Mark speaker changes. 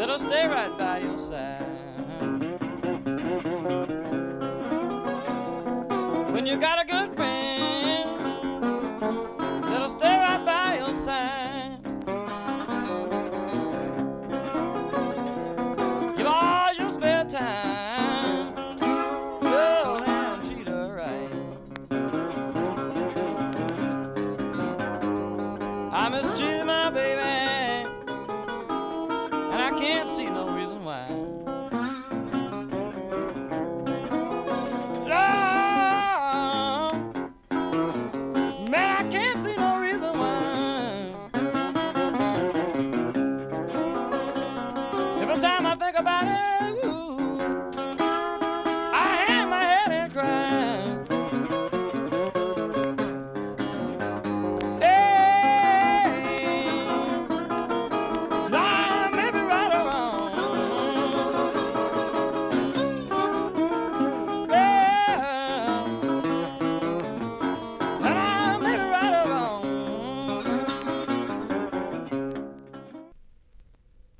Speaker 1: that'll stay right by your side. When you got a good friend that'll stay right by your side. Give all your spare time, go and treat her right. I mistreated my baby, and I can't see no reason why. Man, I can't see no reason why. Every time I think about it,